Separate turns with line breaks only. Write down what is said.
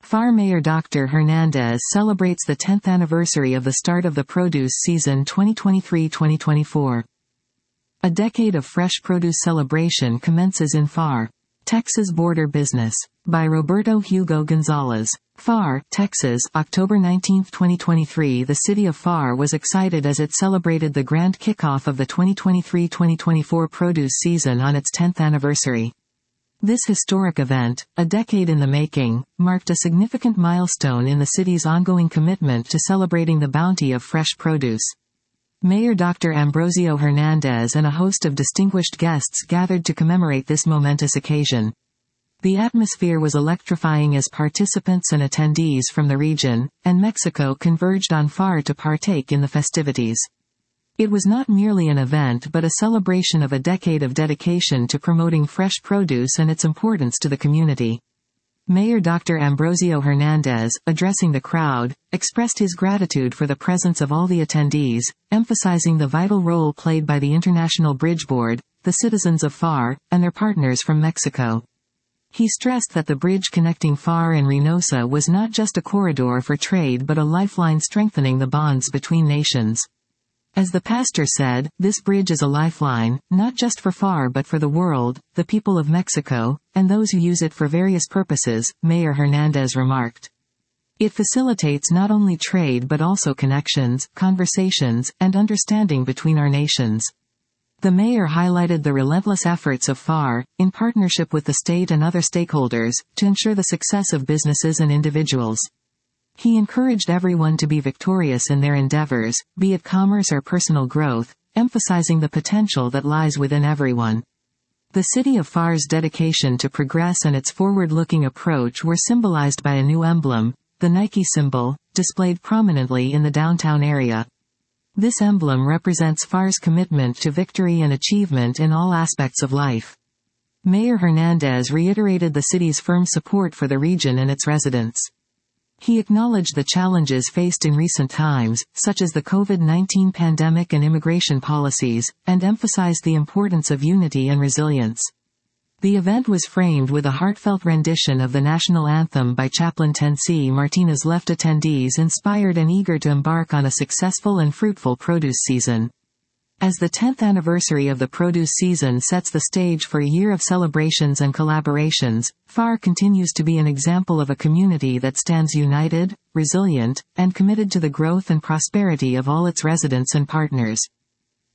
FAR Mayor Dr. Hernandez celebrates the 10th anniversary of the start of the produce season 2023-2024. A decade of fresh produce celebration commences in FAR, Texas Border Business, by Roberto Hugo Gonzalez. FAR, Texas, October 19, 2023. The city of FAR was excited as it celebrated the grand kickoff of the 2023-2024 produce season on its 10th anniversary. This historic event, a decade in the making, marked a significant milestone in the city's ongoing commitment to celebrating the bounty of fresh produce. Mayor Dr. Ambrosio Hernandez and a host of distinguished guests gathered to commemorate this momentous occasion. The atmosphere was electrifying as participants and attendees from the region and Mexico converged on FAR to partake in the festivities. It was not merely an event but a celebration of a decade of dedication to promoting fresh produce and its importance to the community. Mayor Dr. Ambrosio Hernandez, addressing the crowd, expressed his gratitude for the presence of all the attendees, emphasizing the vital role played by the International Bridge Board, the citizens of FAR, and their partners from Mexico. He stressed that the bridge connecting FAR and Reynosa was not just a corridor for trade but a lifeline strengthening the bonds between nations. As the pastor said, this bridge is a lifeline, not just for FAR but for the world, the people of Mexico, and those who use it for various purposes, Mayor Hernandez remarked. It facilitates not only trade but also connections, conversations, and understanding between our nations. The mayor highlighted the relentless efforts of FAR, in partnership with the state and other stakeholders, to ensure the success of businesses and individuals. He encouraged everyone to be victorious in their endeavors, be it commerce or personal growth, emphasizing the potential that lies within everyone. The city of FAR's dedication to progress and its forward-looking approach were symbolized by a new emblem, the Nike symbol, displayed prominently in the downtown area. This emblem represents FAR's commitment to victory and achievement in all aspects of life. Mayor Hernandez reiterated the city's firm support for the region and its residents. He acknowledged the challenges faced in recent times, such as the COVID-19 pandemic and immigration policies, and emphasized the importance of unity and resilience. The event was framed with a heartfelt rendition of the national anthem by Chaplain Tensi Martinez left attendees inspired and eager to embark on a successful and fruitful produce season. As the 10th anniversary of the produce season sets the stage for a year of celebrations and collaborations, FAR continues to be an example of a community that stands united, resilient, and committed to the growth and prosperity of all its residents and partners.